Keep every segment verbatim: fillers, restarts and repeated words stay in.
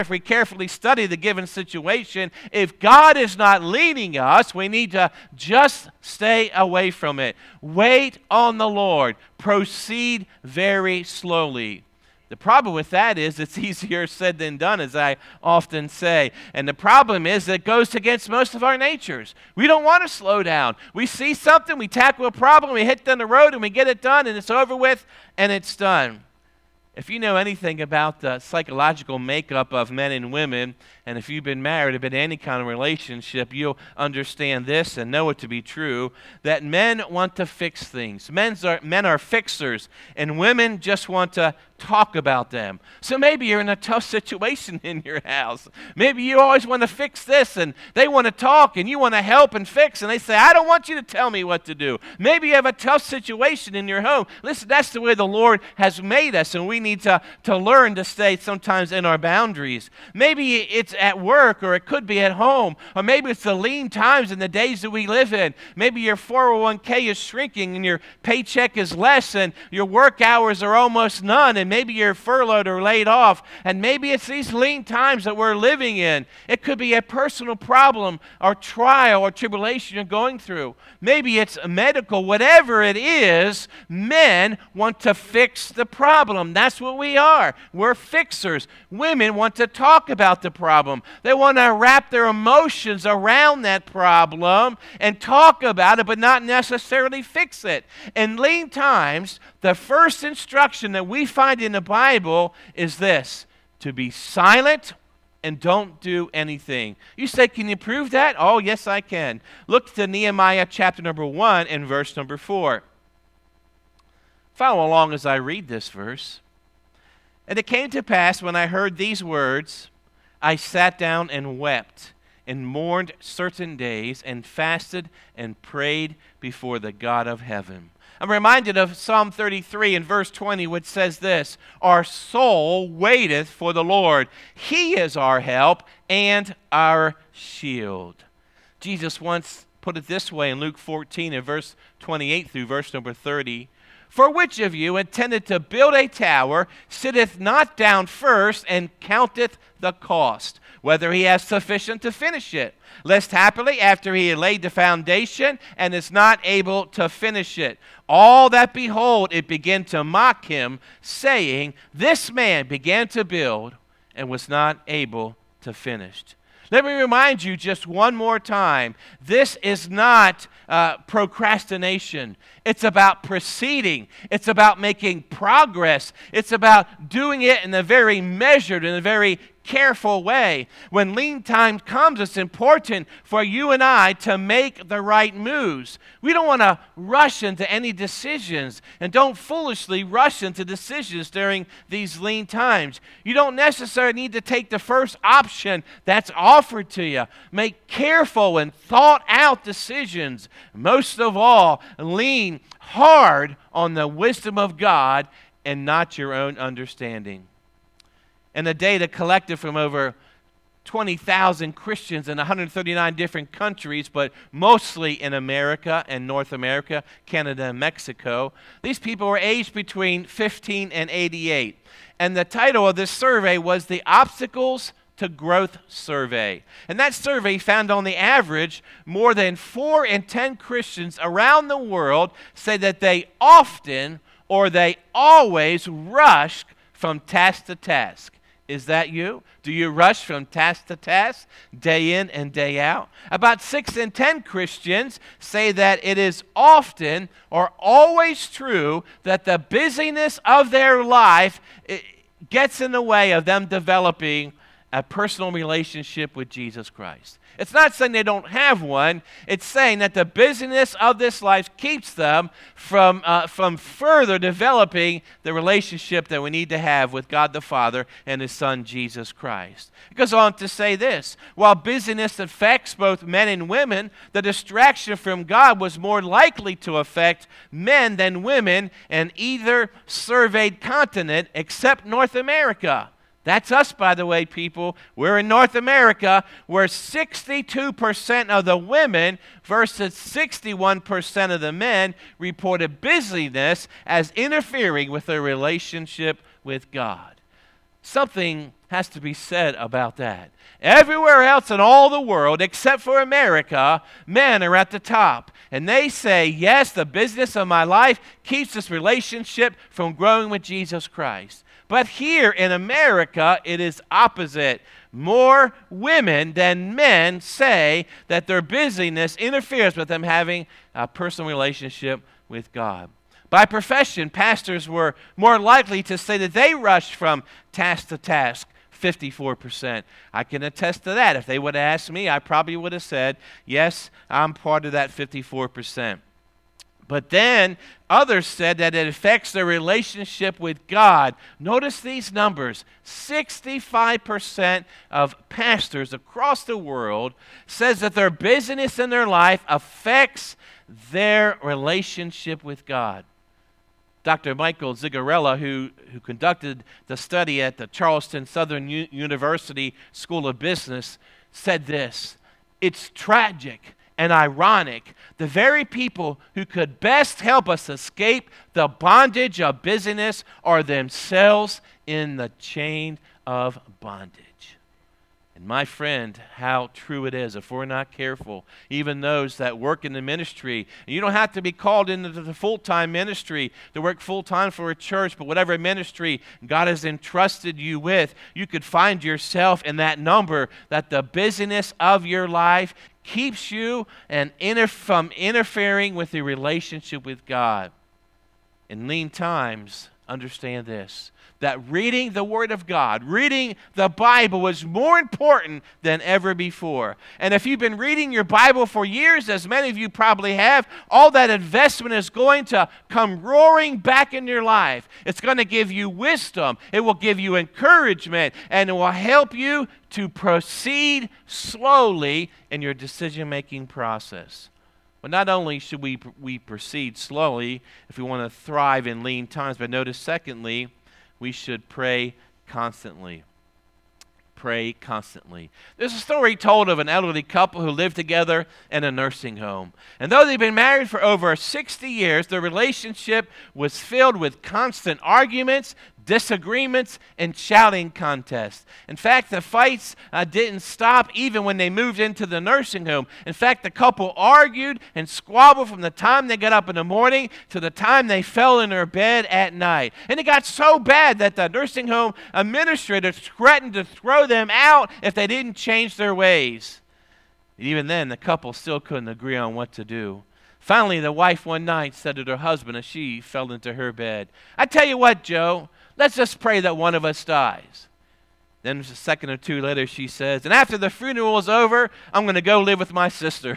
if we carefully study the given situation, if God is not leading us, we need to just stay away from it. Wait on the Lord. Proceed very slowly. The problem with that is it's easier said than done, as I often say. And the problem is that it goes against most of our natures. We don't want to slow down. We see something, we tackle a problem, we hit down the road, and we get it done, and it's over with, and it's done. If you know anything about the psychological makeup of men and women, and if you've been married or been in any kind of relationship, you'll understand this and know it to be true, that men want to fix things. Men's are, men are fixers, and women just want to talk about them. So maybe you're in a tough situation in your house. Maybe you always want to fix this, and they want to talk, and you want to help and fix, and they say, I don't want you to tell me what to do. Maybe you have a tough situation in your home. Listen, that's the way the Lord has made us, and we need to, to learn to stay sometimes in our boundaries. Maybe it's at work, or it could be at home, or maybe it's the lean times in the days that we live in. Maybe your four oh one k is shrinking, and your paycheck is less, and your work hours are almost none, and maybe you're furloughed or laid off, and maybe it's these lean times that we're living in. It could be a personal problem or trial or tribulation you're going through. Maybe it's medical. Whatever it is, men want to fix the problem. That's what we are. We're fixers. Women want to talk about the problem. They want to wrap their emotions around that problem and talk about it, but not necessarily fix it. In lean times, the first instruction that we find in the Bible is this: to be silent and don't do anything. You say, can you prove that? Oh, yes, I can. Look to Nehemiah chapter number one and verse number four. Follow along as I read this verse. And it came to pass, when I heard these words, I sat down and wept and mourned certain days and fasted and prayed before the God of heaven. I'm reminded of Psalm thirty-three in verse twenty, which says this: our soul waiteth for the Lord. He is our help and our shield. Jesus once put it this way in Luke fourteen in verse twenty-eight through verse number thirty. For which of you, intended to build a tower, sitteth not down first and counteth the cost, whether he has sufficient to finish it, lest happily after he had laid the foundation and is not able to finish it, all that behold it begin to mock him, saying, this man began to build and was not able to finish. Let me remind you just one more time, this is not uh, procrastination. It's about proceeding. It's about making progress. It's about doing it in a very measured, in a very careful way. When lean time comes, it's important for you and I to make the right moves. We don't want to rush into any decisions, and don't foolishly rush into decisions during these lean times. You don't necessarily need to take the first option that's offered to you. Make careful and thought out decisions. Most of all, lean hard on the wisdom of God and not your own understanding. And the data collected from over twenty thousand Christians in one hundred thirty-nine different countries, but mostly in America and North America, Canada and Mexico. These people were aged between fifteen and eighty-eight. And the title of this survey was the Obstacles to Growth Survey. And that survey found on the average more than four in ten Christians around the world say that they often or they always rush from task to task. Is that you? Do you rush from task to task, day in and day out? About six in ten Christians say that it is often or always true that the busyness of their life gets in the way of them developing a personal relationship with Jesus Christ. It's not saying they don't have one. It's saying that the busyness of this life keeps them from, uh, from further developing the relationship that we need to have with God the Father and His Son, Jesus Christ. It goes on to say this: while busyness affects both men and women, the distraction from God was more likely to affect men than women in either surveyed continent except North America. That's us, by the way, people. We're in North America, where sixty-two percent of the women versus sixty-one percent of the men reported busyness as interfering with their relationship with God. Something has to be said about that. Everywhere else in all the world, except for America, men are at the top. And they say, yes, the business of my life keeps this relationship from growing with Jesus Christ. But here in America, it is opposite. More women than men say that their busyness interferes with them having a personal relationship with God. By profession, pastors were more likely to say that they rushed from task to task, fifty-four percent. I can attest to that. If they would have asked me, I probably would have said, yes, I'm part of that fifty-four percent. But then others said that it affects their relationship with God. Notice these numbers. sixty-five percent of pastors across the world says that their busyness in their life affects their relationship with God. Doctor Michael Zigarella, who, who conducted the study at the Charleston Southern U- University School of Business, said this: it's tragic and ironic. The very people who could best help us escape the bondage of busyness are themselves in the chain of bondage. And my friend, how true it is if we're not careful. Even those that work in the ministry, and you don't have to be called into the full-time ministry to work full-time for a church, but whatever ministry God has entrusted you with, you could find yourself in that number, that the busyness of your life keeps you and inter- from interfering with the relationship with God. In lean times, understand this, that reading the Word of God, reading the Bible is more important than ever before. And if you've been reading your Bible for years, as many of you probably have, all that investment is going to come roaring back in your life. It's going to give you wisdom. It will give you encouragement, and it will help you to proceed slowly in your decision-making process. But not only should we, we proceed slowly if we want to thrive in lean times, but notice secondly, we should pray constantly. Pray constantly. There's a story told of an elderly couple who lived together in a nursing home. And though they'd been married for over sixty years, their relationship was filled with constant arguments, disagreements, and shouting contests. In fact, the fights uh, didn't stop even when they moved into the nursing home. In fact, the couple argued and squabbled from the time they got up in the morning to the time they fell in their bed at night. And it got so bad that the nursing home administrator threatened to throw them out if they didn't change their ways. And even then, the couple still couldn't agree on what to do. Finally, the wife one night said to her husband as she fell into her bed, "I tell you what, Joe, let's just pray that one of us dies." Then a second or two later, she says, "And after the funeral is over, I'm going to go live with my sister."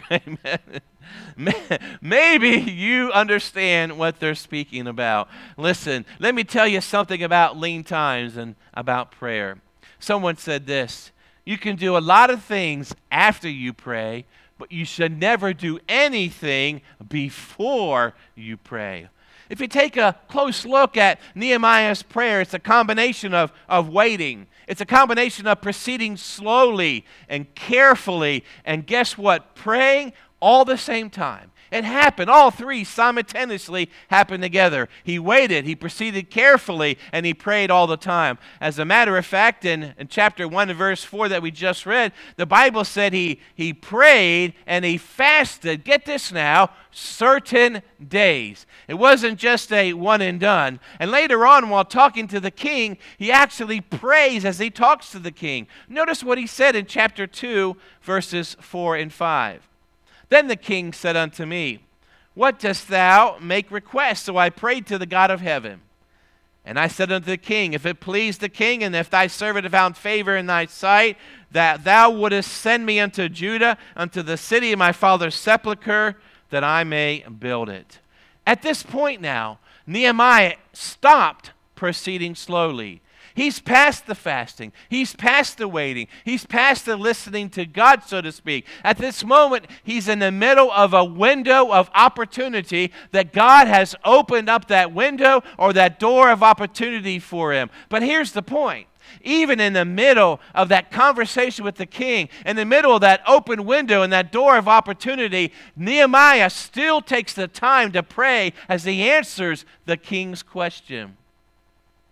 Amen. Maybe you understand what they're speaking about. Listen, let me tell you something about lean times and about prayer. Someone said this: you can do a lot of things after you pray, but you should never do anything before you pray. If you take a close look at Nehemiah's prayer, it's a combination of, of waiting. It's a combination of proceeding slowly and carefully, and guess what? Praying all the same time. It happened. All three simultaneously happened together. He waited, he proceeded carefully, and he prayed all the time. As a matter of fact, in, in chapter one and verse four that we just read, the Bible said he, he prayed and he fasted, get this now, certain days. It wasn't just a one and done. And later on, while talking to the king, he actually prays as he talks to the king. Notice what he said in chapter two, verses four and five. Then the king said unto me, "What dost thou make request?" So I prayed to the God of heaven. And I said unto the king, "If it please the king, and if thy servant have found favor in thy sight, that thou wouldest send me unto Judah, unto the city of my father's sepulchre, that I may build it." At this point now, Nehemiah stopped proceeding slowly. He's past the fasting. He's past the waiting. He's past the listening to God, so to speak. At this moment, he's in the middle of a window of opportunity that God has opened up that window or that door of opportunity for him. But here's the point. Even in the middle of that conversation with the king, in the middle of that open window and that door of opportunity, Nehemiah still takes the time to pray as he answers the king's question.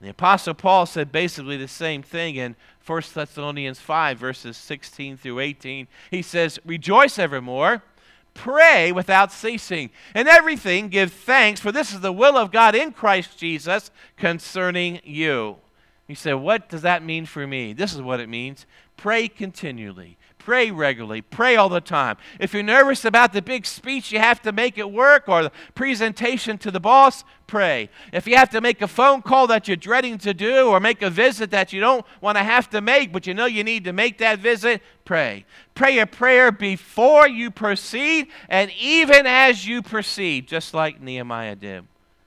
The Apostle Paul said basically the same thing in First Thessalonians five, verses sixteen through eighteen. He says, rejoice evermore, pray without ceasing, and everything give thanks, for this is the will of God in Christ Jesus concerning you. You say, what does that mean for me? This is what it means. Pray continually. Pray regularly. Pray all the time. If you're nervous about the big speech you have to make at work or the presentation to the boss, pray. If you have to make a phone call that you're dreading to do or make a visit that you don't want to have to make, but you know you need to make that visit, pray. Pray a prayer before you proceed and even as you proceed, just like Nehemiah did.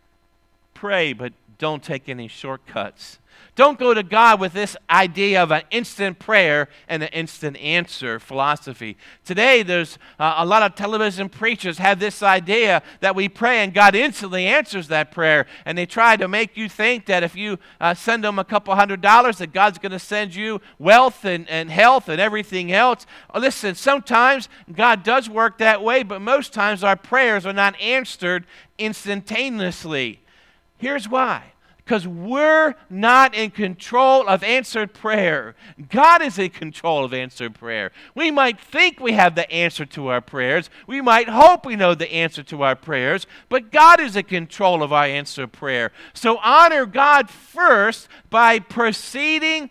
Pray, but don't take any shortcuts. Don't go to God with this idea of an instant prayer and an instant answer philosophy. Today, there's uh, a lot of television preachers have this idea that we pray and God instantly answers that prayer. And they try to make you think that if you uh, send them a couple hundred dollars, that God's going to send you wealth and, and health and everything else. Oh, listen, sometimes God does work that way, but most times our prayers are not answered instantaneously. Here's why. Because we're not in control of answered prayer. God is in control of answered prayer. We might think we have the answer to our prayers. We might hope we know the answer to our prayers. But God is in control of our answered prayer. So honor God first by proceeding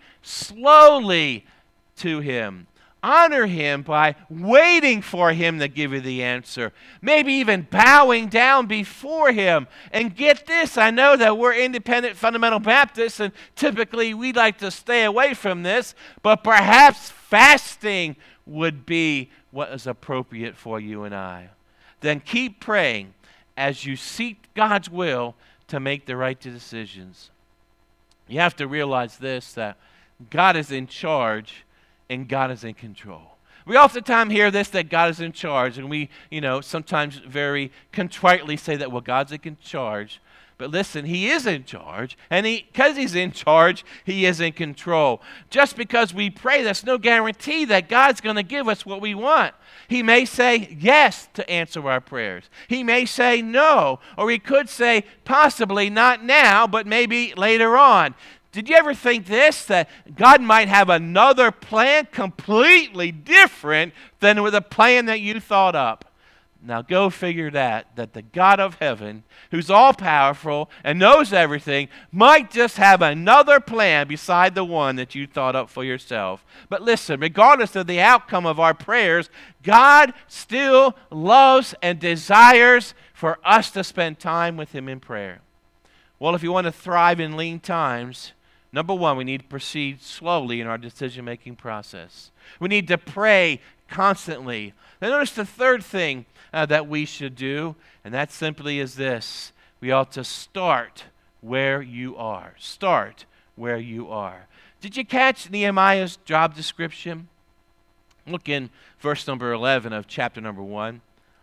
slowly to Him. Honor Him by waiting for Him to give you the answer. Maybe even bowing down before Him. And get this, I know that we're independent fundamental Baptists, and typically we like to stay away from this, but perhaps fasting would be what is appropriate for you and I. Then keep praying as you seek God's will to make the right decisions. You have to realize this, that God is in charge and God is in control. We oftentimes hear this, that God is in charge, and we, you know, sometimes very contritely say that, well, God's in charge. But listen, He is in charge, and he, because He's in charge, He is in control. Just because we pray, that's no guarantee that God's going to give us what we want. He may say yes to answer our prayers. He may say no, or He could say possibly not now, but maybe later on. Did you ever think this, that God might have another plan completely different than with a plan that you thought up? Now go figure that, that the God of heaven, who's all-powerful and knows everything, might just have another plan beside the one that you thought up for yourself. But listen, regardless of the outcome of our prayers, God still loves and desires for us to spend time with Him in prayer. Well, if you want to thrive in lean times, number one, we need to proceed slowly in our decision-making process. We need to pray constantly. Now notice the third thing uh, that we should do, and that simply is this. We ought to start where you are. Start where you are. Did you catch Nehemiah's job description? Look in verse number eleven of chapter number one.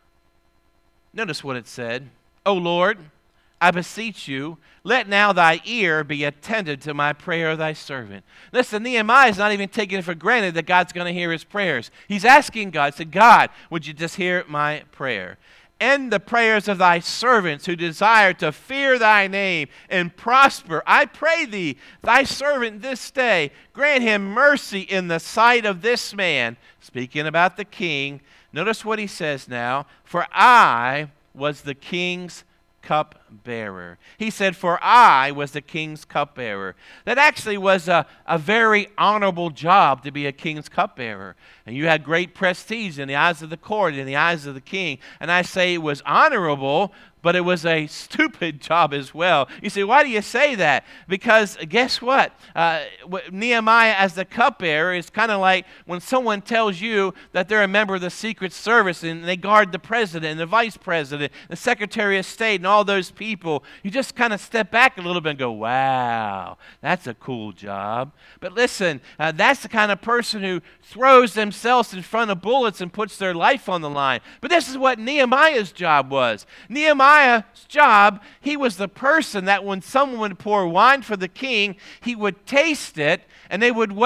Notice what it said. O Lord, I beseech you, let now thy ear be attentive to my prayer of thy servant. Listen, Nehemiah is not even taking it for granted that God's going to hear his prayers. He's asking God, say, God, would you just hear my prayer? And the prayers of thy servants who desire to fear thy name and prosper. I pray thee, thy servant this day, grant him mercy in the sight of this man. Speaking about the king, notice what he says now. For I was the king's cupbearer. He said, for I was the king's cupbearer. That actually was a, a very honorable job to be a king's cupbearer. And you had great prestige in the eyes of the court, in the eyes of the king. And I say it was honorable, but it was a stupid job as well. You say, why do you say that? Because guess what? Uh, Nehemiah as the cupbearer is kind of like when someone tells you that they're a member of the Secret Service and they guard the president and the vice president, the Secretary of State and all those people. You just kind of step back a little bit and go, wow, that's a cool job. But listen, uh, that's the kind of person who throws themselves in front of bullets and puts their life on the line. But this is what Nehemiah's job was. Nehemiah Nehemiah's job, he was the person that when someone would pour wine for the king, he would taste it, and they would wait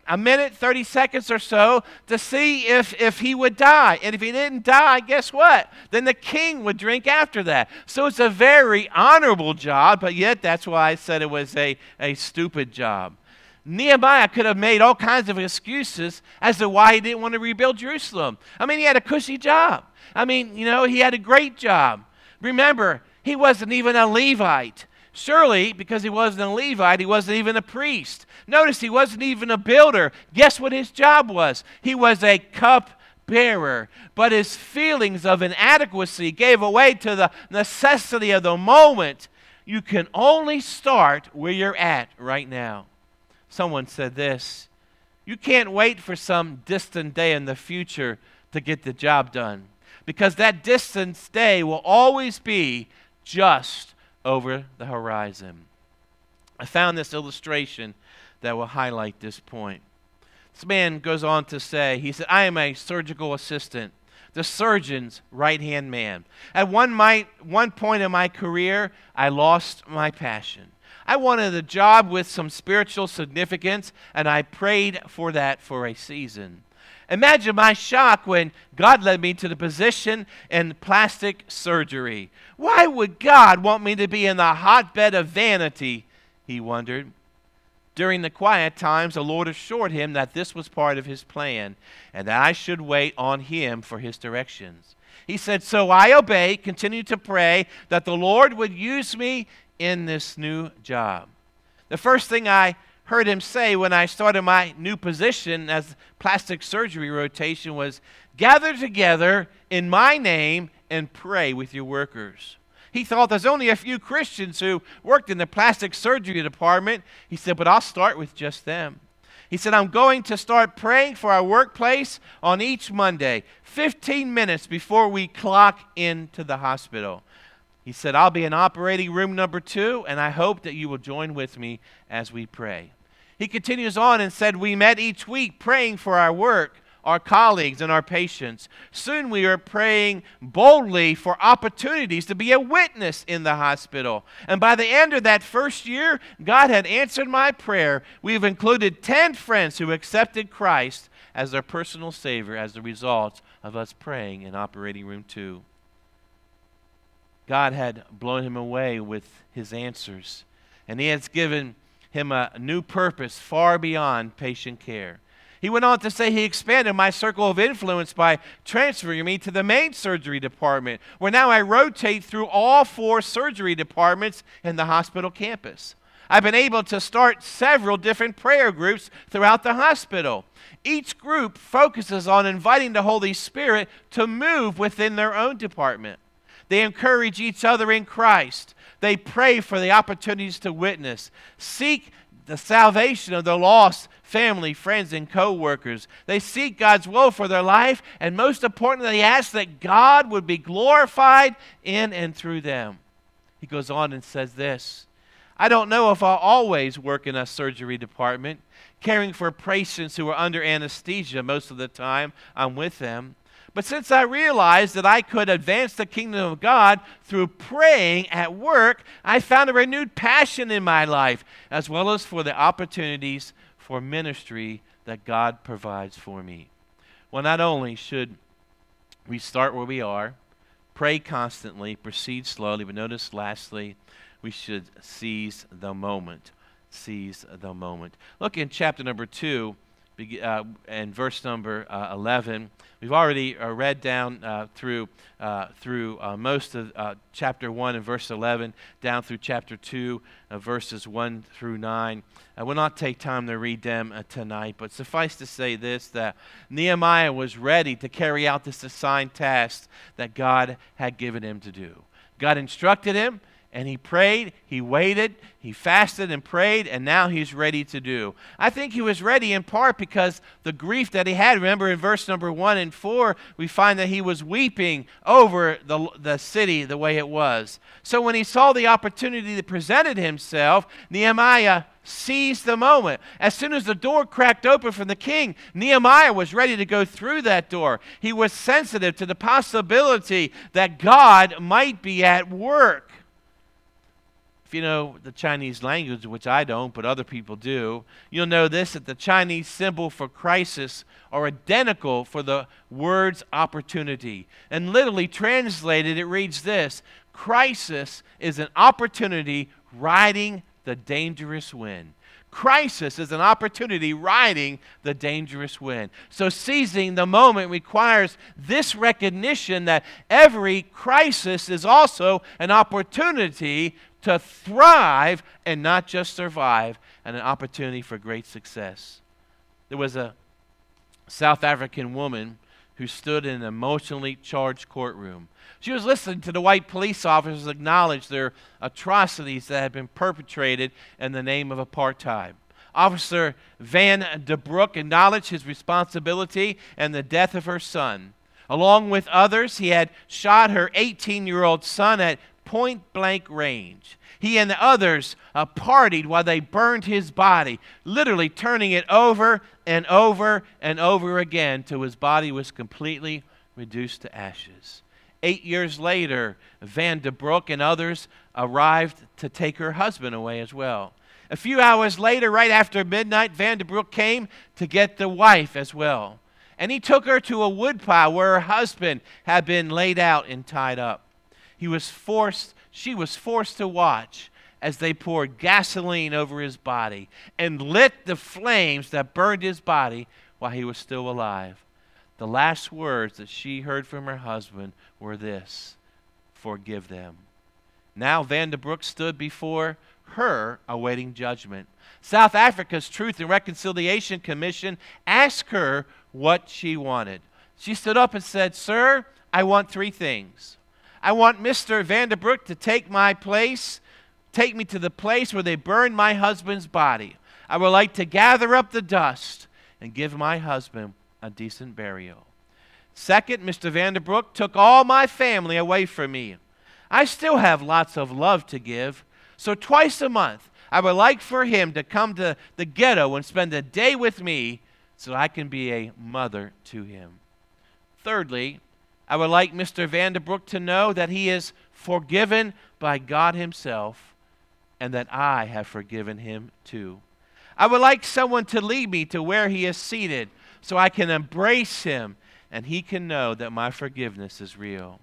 a minute, thirty seconds or so to see if, if he would die. And if he didn't die, guess what? Then the king would drink after that. So it's a very honorable job, but yet that's why I said it was a, a stupid job. Nehemiah could have made all kinds of excuses as to why he didn't want to rebuild Jerusalem. I mean, he had a cushy job. I mean, you know, he had a great job. Remember, he wasn't even a Levite. Surely, because he wasn't a Levite, he wasn't even a priest. Notice he wasn't even a builder. Guess what his job was? He was a cup bearer. But his feelings of inadequacy gave way to the necessity of the moment. You can only start where you're at right now. Someone said this: you can't wait for some distant day in the future to get the job done, because that distant day will always be just over the horizon. I found this illustration that will highlight this point. This man goes on to say, he said, I am a surgical assistant, the surgeon's right-hand man. At one, my, one point in my career, I lost my passion. I wanted a job with some spiritual significance, and I prayed for that for a season. Imagine my shock when God led me to the position in plastic surgery. Why would God want me to be in the hotbed of vanity? He wondered. During the quiet times, the Lord assured him that this was part of his plan and that I should wait on him for his directions. He said, so I obeyed, continued to pray that the Lord would use me in this new job. The first thing I heard him say when I started my new position as plastic surgery rotation was, gather together in my name and pray with your workers. He thought there's only a few Christians who worked in the plastic surgery department. He said, but I'll start with just them. He said, I'm going to start praying for our workplace on each Monday, fifteen minutes before we clock into the hospital. He said, I'll be in operating room number two, and I hope that you will join with me as we pray. He continues on and said, we met each week praying for our work, our colleagues, and our patients. Soon we are praying boldly for opportunities to be a witness in the hospital. And by the end of that first year, God had answered my prayer. We've included ten friends who accepted Christ as their personal Savior as a result of us praying in operating room two. God had blown him away with his answers, and he has given him a new purpose far beyond patient care. He went on to say he expanded my circle of influence by transferring me to the main surgery department, where now I rotate through all four surgery departments in the hospital campus. I've been able to start several different prayer groups throughout the hospital. Each group focuses on inviting the Holy Spirit to move within their own department. They encourage each other in Christ. They pray for the opportunities to witness, seek the salvation of their lost family, friends, and co-workers. They seek God's will for their life, and most importantly, they ask that God would be glorified in and through them. He goes on and says this, I don't know if I'll always work in a surgery department, caring for patients who are under anesthesia most of the time I'm with them. But since I realized that I could advance the kingdom of God through praying at work, I found a renewed passion in my life, as well as for the opportunities for ministry that God provides for me. Well, not only should we start where we are, pray constantly, proceed slowly, but notice lastly, we should seize the moment. Seize the moment. Look in chapter number two, Uh, and verse number uh, eleven. We've already uh, read down uh, through uh, through uh, most of uh, chapter one and verse eleven, down through chapter two, uh, verses one through nine. I will not take time to read them uh, tonight, but suffice to say this, that Nehemiah was ready to carry out this assigned task that God had given him to do. God instructed him, and he prayed, he waited, he fasted and prayed, and now he's ready to do. I think he was ready in part because the grief that he had. Remember in verse number one and four, we find that he was weeping over the, the city the way it was. So when he saw the opportunity that presented himself, Nehemiah seized the moment. As soon as the door cracked open from the king, Nehemiah was ready to go through that door. He was sensitive to the possibility that God might be at work. If you know the Chinese language, which I don't, but other people do, you'll know this, that the Chinese symbol for crisis are identical for the words opportunity. And literally translated, it reads this: crisis is an opportunity riding the dangerous wind. Crisis is an opportunity riding the dangerous wind. So seizing the moment requires this recognition that every crisis is also an opportunity to thrive and not just survive, and an opportunity for great success. There was a South African woman who stood in an emotionally charged courtroom. She was listening to the white police officers acknowledge their atrocities that had been perpetrated in the name of apartheid. Officer Van de Broek acknowledged his responsibility and the death of her son. Along with others, he had shot her eighteen-year-old son at point-blank range. He and the others uh, partied while they burned his body, literally turning it over and over and over again till his body was completely reduced to ashes. Eight years later, Van de Broek and others arrived to take her husband away as well. A few hours later, right after midnight, Van de Broek came to get the wife as well. And he took her to a woodpile where her husband had been laid out and tied up. He was forced, she was forced to watch as they poured gasoline over his body and lit the flames that burned his body while he was still alive. The last words that she heard from her husband were this: forgive them. Now Van de Broek stood before her awaiting judgment. South Africa's Truth and Reconciliation Commission asked her what she wanted. She stood up and said, "Sir, I want three things. I want Mister Van de Broek to take my place, take me to the place where they burned my husband's body. I would like to gather up the dust and give my husband a decent burial. Second, Mister Van de Broek took all my family away from me. I still have lots of love to give, so twice a month I would like for him to come to the ghetto and spend a day with me so I can be a mother to him. Thirdly, I would like Mister Van de Broek to know that he is forgiven by God himself and that I have forgiven him too. I would like someone to lead me to where he is seated so I can embrace him and he can know that my forgiveness is real."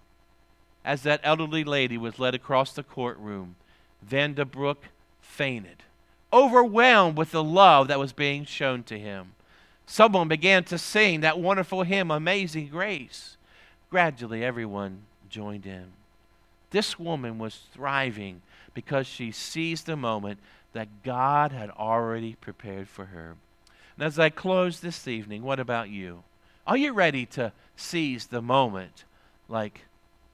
As that elderly lady was led across the courtroom, Van de Broek fainted, overwhelmed with the love that was being shown to him. Someone began to sing that wonderful hymn, Amazing Grace. Gradually, everyone joined in. This woman was thriving because she seized the moment that God had already prepared for her. And as I close this evening, what about you? Are you ready to seize the moment like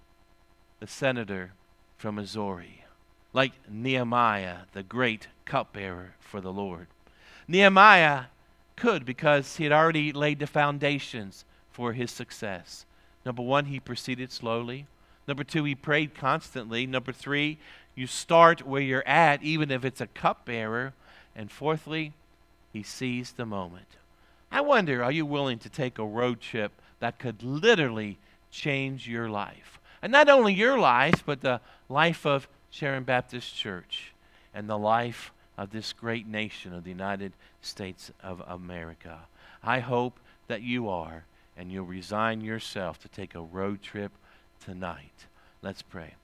the senator from Missouri, like Nehemiah, the great cupbearer for the Lord? Nehemiah could because he had already laid the foundations for his success. Number one, he proceeded slowly. Number two, he prayed constantly. Number three, you start where you're at, even if it's a cupbearer. And fourthly, he seized the moment. I wonder, are you willing to take a road trip that could literally change your life? And not only your life, but the life of Sharon Baptist Church and the life of this great nation of the United States of America. I hope that you are, and you'll resign yourself to take a road trip tonight. Let's pray.